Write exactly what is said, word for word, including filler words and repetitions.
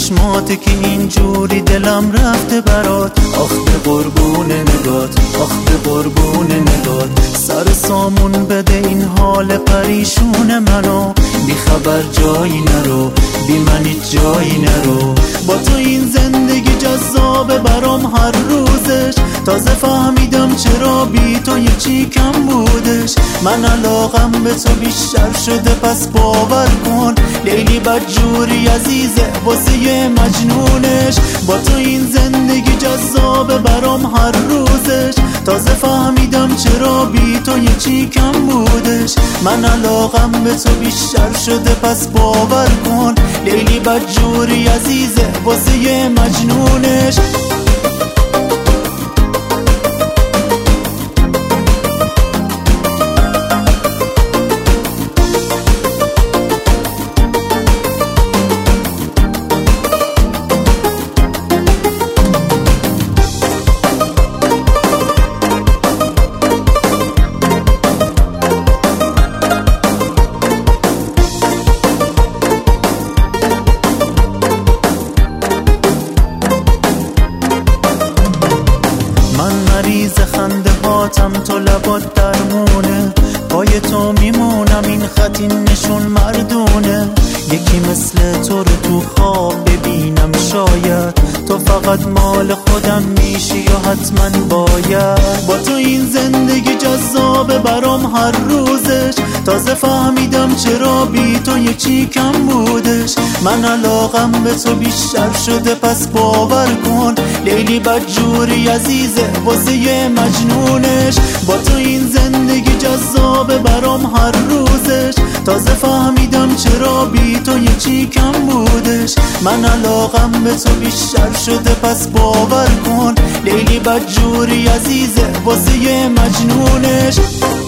چشماته که اینجوری دلم رفته برات. آخ به قربون نگات، آخ به قربون نگات. سر سامون بده این حال پریشون منو، بی خبر جایی نرو، بی منی جایی نرو. با تو این زندگی جذابه برام هر روزش، تازه فهمیدم چرا بی تو یه چی کم بودش. من علاقم به تو بیشتر شده پس باور کن، لیلی بدجوری عزیزه واسه یه مجنونش. با تو این زندگی جذابه برام هر روزش، تازه فهمیدم چرا بی تو یه چی کم بودش. من علاقم به تو بیشتر شده پس باور کن، لیلی بدجوری عزیزه واسه یه مجنونش. مریض خنده هاتم تو لبات درمونه، پای تو میمونم این خط این نشون مردونه. یکی مثل تو رو تو خواب ببینم شاید، تو فقط مال خودم میشی یا حتما باید. با تو این زندگی جذابه برام هر روزش، تازه فهمیدم چرا بی تو یه چی کم بودش. من علاقم به تو بیشتر شده پس باور کن، لیلی بدجوری عزیزه واسه یه مجنونش. با تو این زندگی جذابه برام هر روزش، تازه فهمیدم چرا بی تو یه چی کم بودش. من علاقم به تو بیشتر شده پس باور کن، لیلی بدجوری عزیزه واسه یه مجنونش.